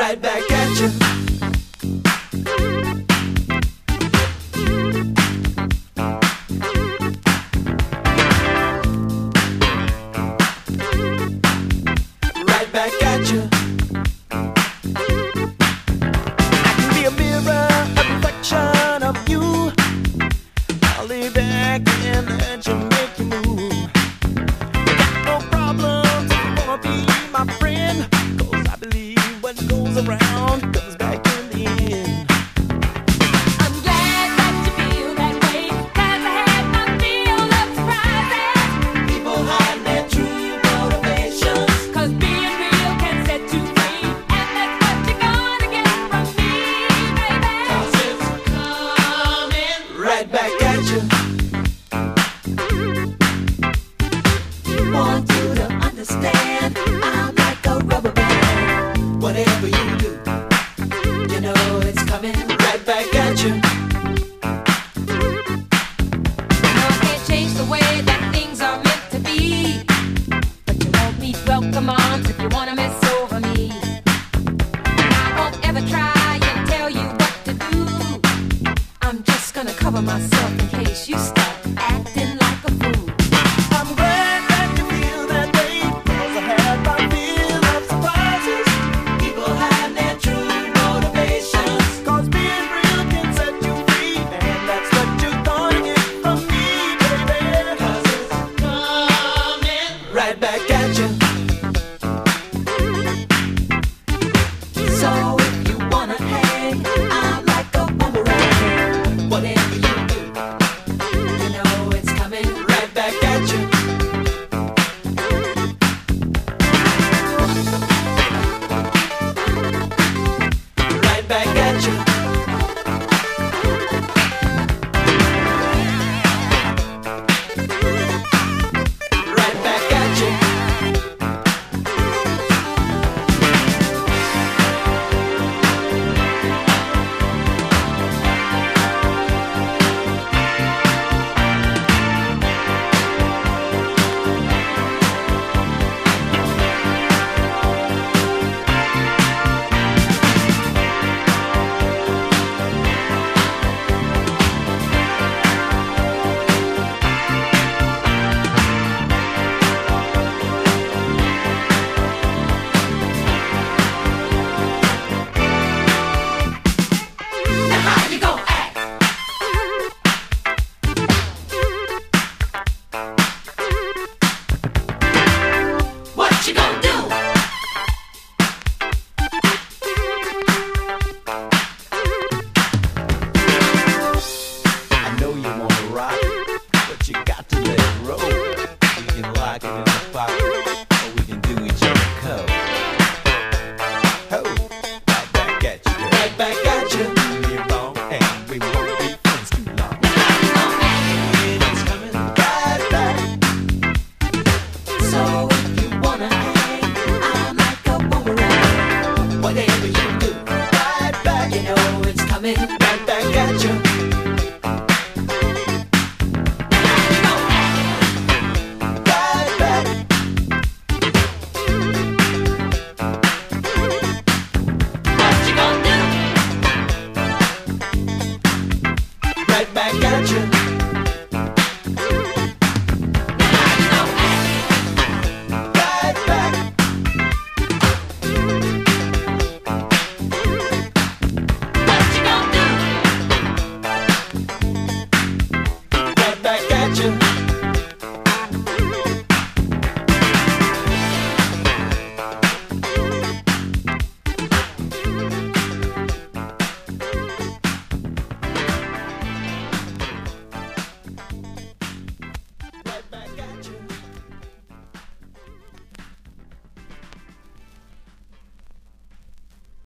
right back at you. Right back at you. I can be a mirror, a reflection of you. I'll lay back and let you make you move. Got no problems if you wanna be my friend, 'cause I believe what goes around comes back in the end. I'm glad that you feel that way, 'cause I had my fill of surprises. People hide their true motivations, 'Cause being real can set you free, and that's what you're gonna get from me, baby. 'cause it's coming right back at you. Want you to understand, I'm like a rubber band. Whatever you do, you know it's coming right back at you. No, I can't change the way that things are meant to be, but you won't meet welcome arms if you wanna miss